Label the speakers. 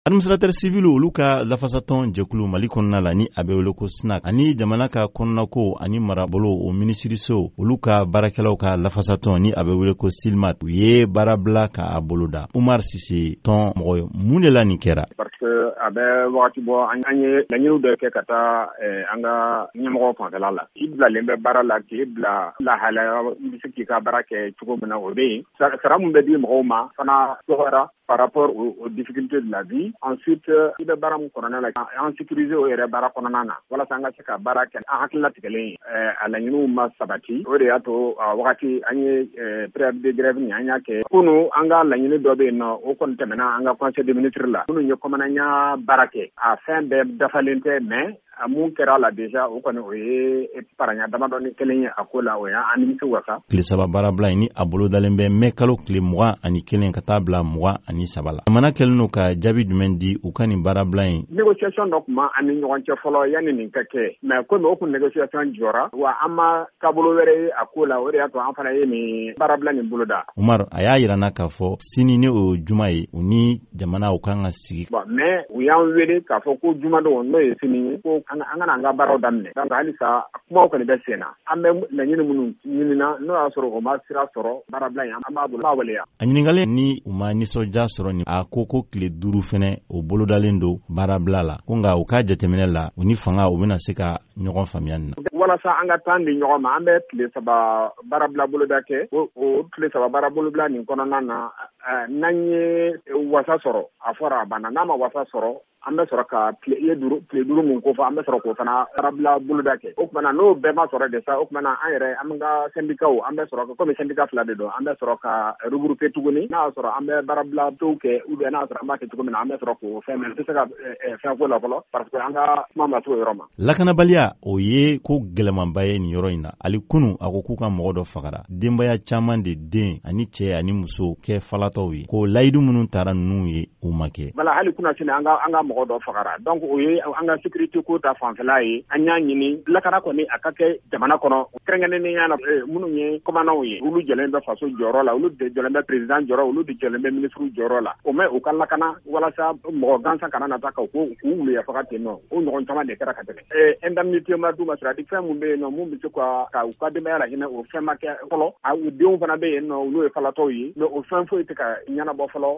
Speaker 1: administrateur civil olu ka lafasatɔn jɛkulu Mali kɔnɔna la ni a bɛ wele ko SNAC ani jamana ka kɔnɔnako ani marabolo o minisiriso olu ka baarakɛlaw ka lafasatɔn ni a bɛ wele ko SILMAT u ye baarabila ka a boloda. Umar Sise tɔn mɔgɔ ye mun de la nin kɛra?
Speaker 2: Parce que a bɛ wagati bɔ an ye laɲiniw dɔ kɛ ka taa an ka ɲɛmɔgɔ fanfɛla la. I bilalen bɛ baara la k'i bila lahalaya i bɛ se k'i ka baara kɛ cogo min na o bɛ yen. Sara mun bɛ di mɔgɔw ma fana dɔgɔyara par rapport aux difficultés de la vie. Ensuite, i bɛ baara mun kɔnɔna la an sécuriser o yɛrɛ baara kɔnɔna na walasa an ka se ka baara kɛ an hakilila tigɛlen a laɲiniw ma sabati. O de y'a to wagati an ye préavis de grève ni an y'a kɛ. Kunu an ka laɲini dɔ bɛ yen nɔ o kɔni tɛmɛna an ka conseil des ministres la. Minnu ye kɔmana baara kɛ a fɛn bɛɛ dafalen tɛ mais a mun kɛra la déjà o kɔni o ye paranya damadɔni kelen ye a ko la o y'an nimisi wasa.
Speaker 1: Tile saba baarabila ni a bolo dalen bɛ mai kalo tile 21 ka taa bila 23 la. Jamana kɛlen n'o ka jaabi jumɛn di u ka nin baarabila in?
Speaker 2: Négociation dɔ kuma ani ɲɔgɔn cɛ fɔlɔ yanni nin ka kɛ mais comme o kun négociation jɔra wa an ma taabolo wɛrɛ ye a ko la o de y'a to an fana ye nin baarabila nin boloda.
Speaker 1: Umar a y'a yirana k'a fɔ sini ni o juma ye u ni jamana u kan ka sigi.
Speaker 2: Mais u y'an wele k'a fɔ ko juma don n'o ye sini ye ko an kana an ka baaraw daminɛ. Donc halisa kumaw kɔni bɛ sen na. An bɛ laɲini minnu ɲinina n'o y'a sɔrɔ o ma sira sɔrɔ baarabila in an b'a bolo b'a waleya. A
Speaker 1: ɲininkali ni u ma nisɔndiya sɔrɔ ni a ko tile 5 fɛnɛ o bolodalen don baarabila la ko nka u ka jateminɛ la u ni fanga u bɛna se ka ɲɔgɔn faamuya nin na. Walasa
Speaker 2: an ka taa di ɲɔgɔn ma an bɛ tile 3 baarabila boloda kɛ o tile 3 baara bolobila nin kɔnɔna na n'an ye wasa sɔrɔ a fɔra a banna n'a ma wasa sɔrɔ an bɛ sɔrɔ ka tile 5 mun ko fɔ an bɛ sɔrɔ k'o fana baarabila boloda kɛ. O kumana n'o bɛɛ ma sɔrɔ de sa o kumana an yɛrɛ an ka syndicat an bɛ sɔrɔ comme syndicat 2 de don an bɛ sɔrɔ ka regrouper tuguni n'a y'a sɔrɔ an bɛ baarabila tow kɛ ou bien n'a y'a sɔrɔ an b'a kɛ cogo min na an bɛ sɔrɔ k'o fɛn mɛn tɛ se ka fɛn ko la fɔlɔ parce que an ka kuma ma s'o yɔrɔ ma.
Speaker 1: Lakanabaliya o ye ko gɛlɛmanba ye nin yɔrɔ in na. Ali kunu a ko k'u ka mɔgɔ dɔ fagara. Denbaya caman de den ani cɛ ani muso kɛ falatɔw ye ko layidu minnu taara ninnu ye u ma kɛ.
Speaker 2: Voilà hali kuna sini an ka mɔgɔ dɔ fagara. Donc o ye an ka sécurité ko ta fanfɛla ye an y'a ɲini lakana kɔni a ka kɛ jamana kɔnɔ kɛrɛnkɛrɛnnenya la minnu ye commandants ye olu jɔlen bɛ faso jɔyɔrɔ la olu de jɔlen bɛ président jɔyɔrɔ olu de jɔlen bɛ ministre jɔyɔrɔ la o mais u ka lakana walasa mɔgɔ gansan kana na taa k'u wuliya faga ten nɔ o ɲɔgɔn caman de kɛra ka tɛmɛ indemnité ma d'u ma c'est à dire fɛn mun bɛ yen nɔ mun bɛ se ka u ka denbaya la hinɛ o fɛn ma kɛ fɔlɔ u denw fana bɛ yen nɔ olu ye falatɔw ye mais o fɛn foyi tɛ ka ɲɛnabɔ fɔlɔ.